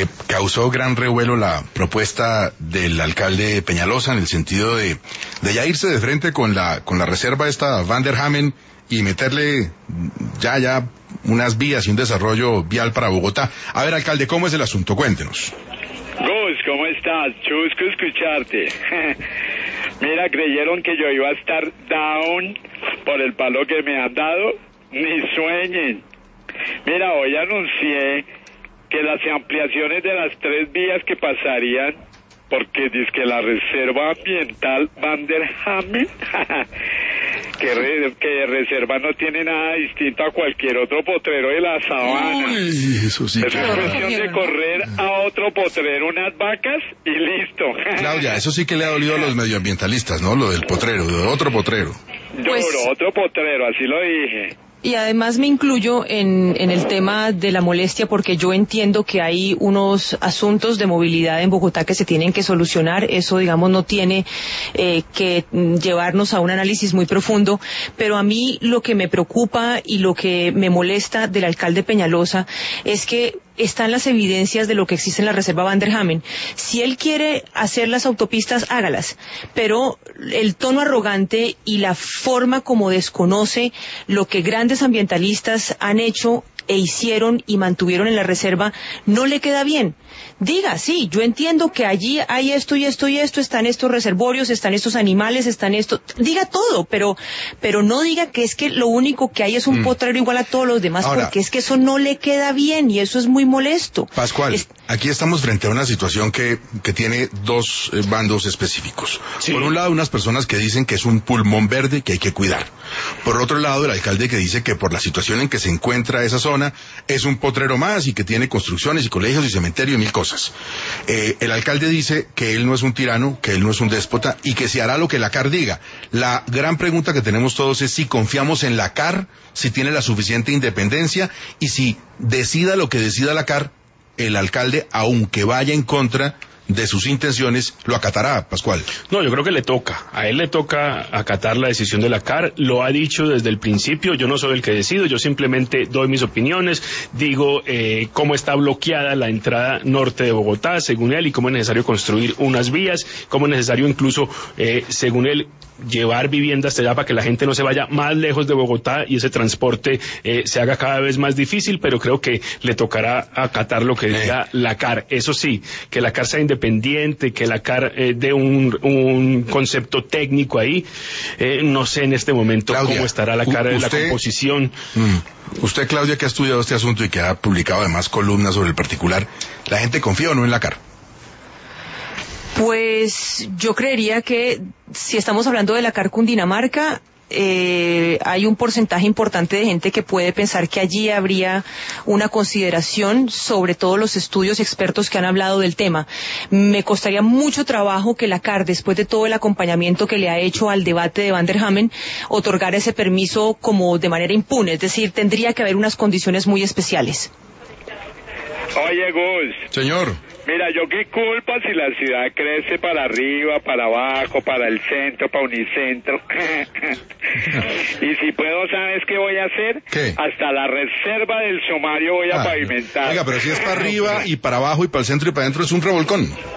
Causó gran revuelo la propuesta del alcalde Peñalosa en el sentido de ya irse de frente con la reserva esta Van der Hamen y meterle ya unas vías y un desarrollo vial para Bogotá. A ver, alcalde, ¿cómo es el asunto? Cuéntenos. Gus, ¿cómo estás? Chusco escucharte. Mira, creyeron que yo iba a estar down por el palo que me han dado. Ni sueñen. Mira, hoy anuncié que las ampliaciones de las 3 vías que pasarían, porque dice que la reserva ambiental Van der Hamen, que reserva no tiene nada distinto a cualquier otro potrero de la sabana. Uy, eso sí. Es cuestión de correr a otro potrero unas vacas y listo. Claudia, eso sí que le ha dolido a los medioambientalistas, ¿no? Lo del potrero, de otro potrero. Pues, otro potrero, así lo dije. Y además me incluyo en el tema de la molestia porque yo entiendo que hay unos asuntos de movilidad en Bogotá que se tienen que solucionar. Eso, digamos, no tiene que llevarnos a un análisis muy profundo. Pero a mí lo que me preocupa y lo que me molesta del alcalde Peñalosa es que están las evidencias de lo que existe en la reserva Van der Hamen. Si él quiere hacer las autopistas, hágalas. Pero el tono arrogante y la forma como desconoce lo que grandes ambientalistas han hecho e hicieron y mantuvieron en la reserva, no le queda bien. Diga, sí, yo entiendo que allí hay esto y esto y esto, están estos reservorios, están estos animales, están estos... Diga todo, pero no diga que es que lo único que hay es un potrero igual a todos los demás. Ahora, porque es que eso no le queda bien y eso es muy molesto. Pascual, aquí estamos frente a una situación que tiene dos bandos específicos. Sí. Por un lado, unas personas que dicen que es un pulmón verde que hay que cuidar. Por otro lado, el alcalde que dice que por la situación en que se encuentra esa zona, es un potrero más y que tiene construcciones y colegios y cementerio y mil cosas. El alcalde dice que él no es un tirano, que él no es un déspota y que se hará lo que la CAR diga. La gran pregunta que tenemos todos es si confiamos en la CAR, si tiene la suficiente independencia y si decida lo que decida la CAR, el alcalde, aunque vaya en contra de sus intenciones, lo acatará, Pascual. No, yo creo que a él le toca acatar la decisión de la CAR, lo ha dicho desde el principio, yo no soy el que decido, yo simplemente doy mis opiniones, digo cómo está bloqueada la entrada norte de Bogotá, según él, y cómo es necesario construir unas vías, cómo es necesario incluso, según él, llevar viviendas allá para que la gente no se vaya más lejos de Bogotá y ese transporte se haga cada vez más difícil, pero creo que le tocará acatar lo que diga la CAR. Eso sí, que la CAR sea independiente, que la CAR dé un concepto técnico ahí. No sé en este momento, Claudia, cómo estará la CAR en la composición. Usted, Claudia, que ha estudiado este asunto y que ha publicado además columnas sobre el particular, ¿la gente confía o no en la CAR? Pues yo creería que si estamos hablando de la CAR Cundinamarca, hay un porcentaje importante de gente que puede pensar que allí habría una consideración sobre todos los estudios expertos que han hablado del tema. Me costaría mucho trabajo que la CAR, después de todo el acompañamiento que le ha hecho al debate de Van der Hamen, otorgara ese permiso como de manera impune, es decir, tendría que haber unas condiciones muy especiales. Oye, Gus. Señor. Mira, yo qué culpa si la ciudad crece para arriba, para abajo, para el centro, para Unicentro. Y si puedo, ¿sabes qué voy a hacer? ¿Qué? Hasta la reserva del Sumario voy a pavimentar. Oiga, pero si es para arriba y para abajo y para el centro y para adentro es un revolcón.